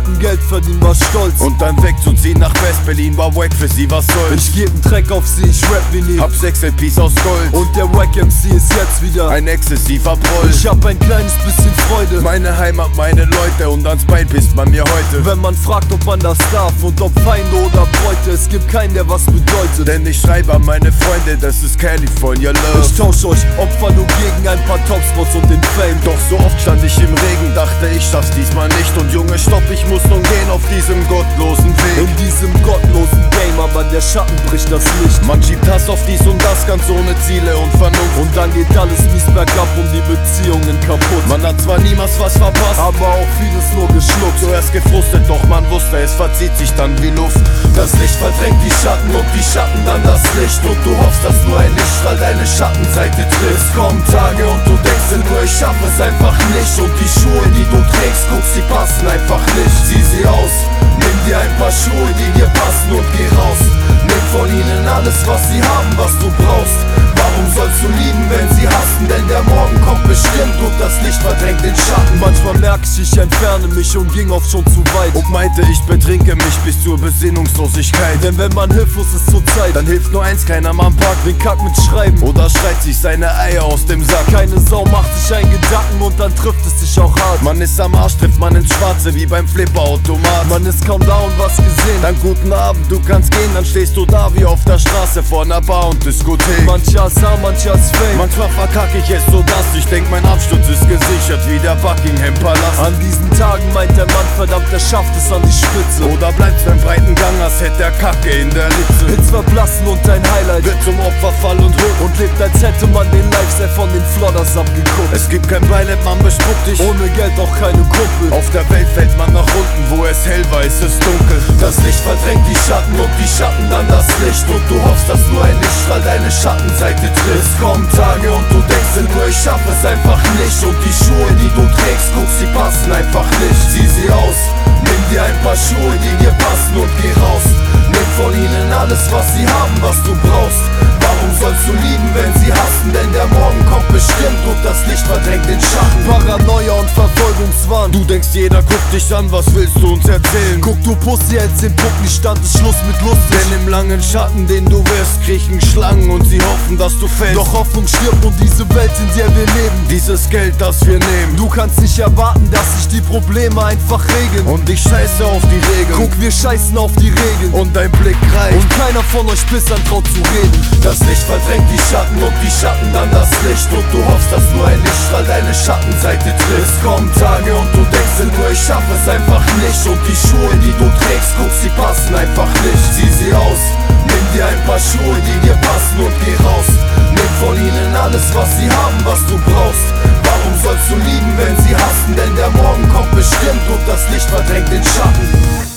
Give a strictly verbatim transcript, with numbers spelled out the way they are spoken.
Hatten Geld verdienen, war stolz. Und dann wegzuziehen nach West-Berlin war wack für sie, was soll's. Ich geb 'n Track auf sie, ich rap wie nie. Hab sechs L Ps aus Gold Und der Wack M C ist jetzt wieder ein exzessiver Proll. Ich hab ein kleines bisschen Freude. Meine Heimat, meine Leute, und ans Bein pisst man mir heute. Wenn man fragt, ob man das darf und ob Feinde oder Beute, es gibt keinen, der was bedeutet. Denn ich schreibe an meine Freunde, das ist California Love. Ich tausch euch Opfer nur gegen ein paar Topspots und den Fame. Doch so oft stand ich im Regen, dachte ich schaff's diesmal nicht. Und Junge, stopp, ich muss nun gehen auf diesem gottlosen Weg. In diesem gottlosen Game, aber der Schatten bricht das Licht. Man schiebt Hass auf dies und das, ganz ohne Ziele und Vernunft. Und dann geht alles mies bergab und die Beziehungen kaputt. Man hat zwar niemals was verpasst, aber auch vieles nur geschluckt. Zuerst gefrustet, doch man wusste, es verzieht sich dann wie Luft. Das Licht verdrängt die Schatten und die Schatten dann das Licht. Und du hoffst, dass nur ein Lichtstrahl deine Schattenseite trifft. Es kommen Tage und du denkst dir nur, ich schaff es einfach nicht. Und die Schuhe, die du trägst, guckst, sie passen einfach nicht. Sieh sie aus, nimm dir ein paar Schuhe, die dir passen und geh raus. Nimm von ihnen alles, was sie haben, was du brauchst. Warum sollst du lieben, wenn sie hassen? Denn der Morgen kommt bestimmt und das Licht verdrängt den Schatten. Manchmal merk ich, ich entferne mich und ging oft schon zu weit. Und meinte, ich betrinke mich bis zur Besinnungslosigkeit. Denn wenn man hilflos ist zur Zeit, dann hilft nur eins, keiner Mann packt den Kack mit Schreiben oder schreit sich seine Eier aus dem Sack. Keine Sau macht sich einen Gedanken und dann trifft es sich auch hart. Man ist am Arsch, trifft man ins Schwarze wie beim Flipperautomat. Man ist kaum da und was gesehen. Dann guten Abend, du kannst gehen, dann stehst du da wie auf der Straße vor einer Bar und Diskothek. Mancher ist arm, mancher ist Fame. Manchmal verkacke ich es so, dass ich denk, mein Absturz ist gesichert wie der Buckingham Palast. An diesen Tagen meint der Mann, verdammt, er schafft es an die Spitze. Oder bleibt's beim breiten Gang, als hätte er Kacke in der Litze. Hits verblassen und dein Highlight wird zum Opferfall und Hook. Und lebt, als hätte man den Lifestyle von den Flodders abgeguckt. Es gibt kein Beileid, man bespuckt dich. Ohne Geld auch keine Kumpel. Auf der Welt fällt man nach unten, wo es hell war, ist es dunkel. Das Licht verdrängt die Schatten und die Schatten dann das Licht. Und du hoffst, dass nur ein Lichtstrahl deine Schattenseite trifft. Es kommen Tage und du denkst dir nur, ich schaff es einfach nicht. Und die Schuhe, die du trägst, guckst, sie passen einfach nicht. Sieh sie aus, nimm dir ein paar Schuhe, die dir passen und geh raus. Nimm von ihnen alles, was sie haben, was du brauchst. Warum sollst du lieben, wenn sie hassen? Denn der Morgen kommt bestimmt und das Licht verdrängt den Schatten. Paranoia und Verfolgungswahn. Du denkst, jeder guckt dich an, was willst du uns erzählen? Guck, du Pussy, hältst den Puppenstand, ist Schluss mit Lust. Denn im langen Schatten, den du wirst, kriechen Schlangen und sie hoffen, dass du fällst. Doch Hoffnung stirbt und diese Welt, in der wir leben, dieses Geld, das wir nehmen. Du kannst nicht erwarten, dass sich die Probleme einfach regeln. Und ich scheiße auf die Regeln. Guck, wir scheißen auf die Regeln. Und dein Blick reicht. Und keiner von euch Pissern traut zu reden. Das Licht verdrängt die Schatten und die Schatten dann das Licht. Und du hoffst, dass nur ein Lichtstrahl deine Schattenseite trifft. Es kommen Tage und du denkst dir nur, ich schaff es einfach nicht. Und die Schuhe, die du trägst, guck, sie passen einfach nicht. Sieh sie aus, nimm dir ein paar Schuhe, die dir passen und geh raus. Nimm von ihnen alles, was sie haben, was du brauchst. Warum sollst du lieben, wenn sie hassen? Denn der Morgen kommt bestimmt und das Licht verdrängt den Schatten.